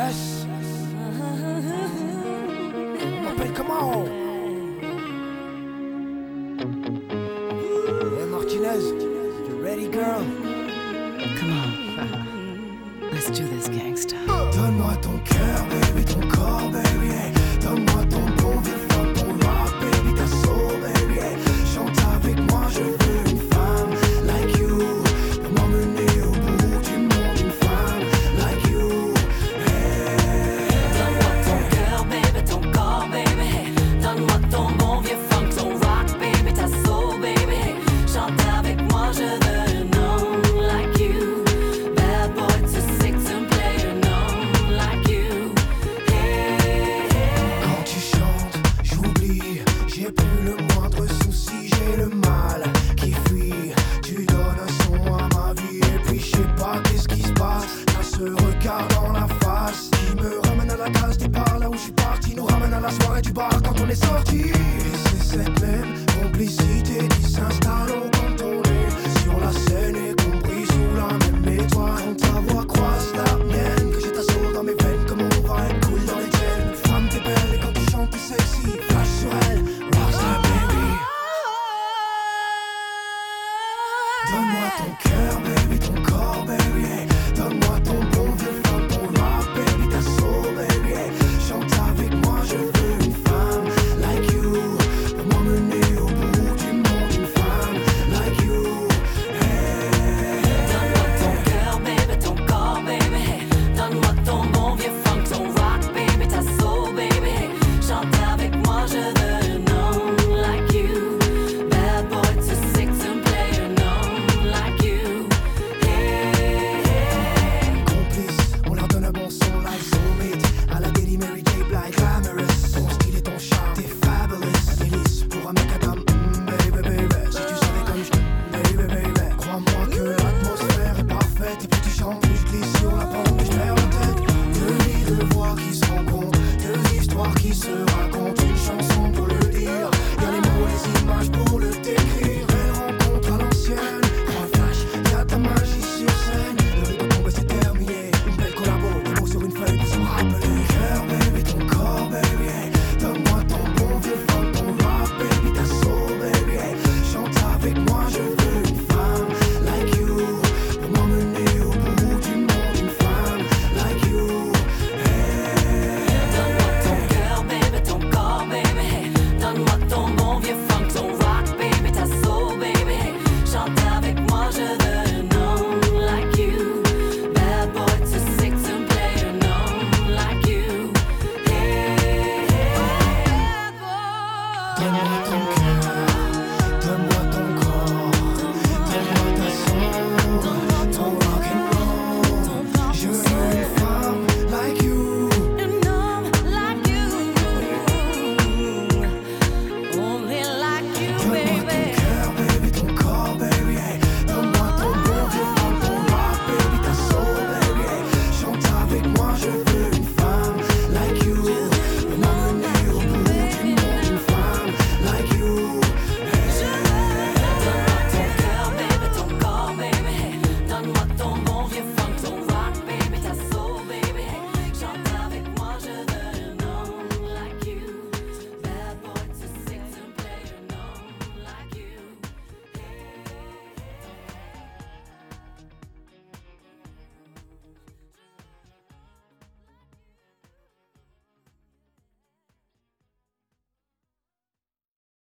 Yes. On m'appelle comment? Hey Martinez, you ready girl? Come on. Let's do this, gangsta. Donne-moi ton cœur, baby, ton corps, baby, hey. Donne-moi ton bon vieux funk, ton rock, baby, ta soul, baby, hey. Chante avec moi, je veux une femme like you, pour m'emmener au bout du monde, une femme like you, hey. Donne-moi ton cœur, baby, ton corps, baby, hey. Donne-moi ton bon vieux funk, ton rock, baby, ta soul, baby, hey. Chante avec moi, je veux un homme like you. Bad boy to six and play an homme like you. Hey, hey. Quand tu chantes, j'oublie, j'ai plus le moindre souci, j'ai le mal qui fuit. Tu donnes un son à ma vie et puis je sais pas qu'est-ce qui se passe. T'as ce regard dans la face qui me ramène à la case départ, là où je suis parti, nous ramène à la soirée du bar quand on est sorti. Et c'est cette même complicité qui s'installe au contourné sur la scène, y compris sous la même étoile. Quand ta voix croise la mienne, que j'ai ta soul dans mes veines, comme on va être cool dans les chaînes. Femme t'es belle et quand tu chantes t'es sexy, flash sur elle, rockstar baby. Donne-moi ton cœur baby, ton corps baby, hey. Donne-moi ton bon vieux funk, ton rock baby, ta soul baby, hey. Chante avec moi, je veux une femme like you, pour m'emmener au bout du monde, une femme like you, hey. Donne-moi ton cœur, baby, ton corps, baby, hey. Donne-moi ton bon vieux funk, ton rock, baby, ta soul, baby, hey. Chante avec moi, je veux un homme like you. Bad boy to six and play an homme like you. Hey, hey. Complice, on leur donne un bon son like Soulmate, à la Daily Mary J. Blige, glamorous. Ton style et ton charme, t'es fabulous. Un délice pour un mec à dame, baby, baby. Si tu savais comme je baby, baby. Crois-moi que l'atmosphère est parfaite. Et plus tu chantes, plus je glisse sur la pente et je perds la tête. Deux vies, deux voix qui se rencontrent, deux histoires qui se racontent. Une chanson pour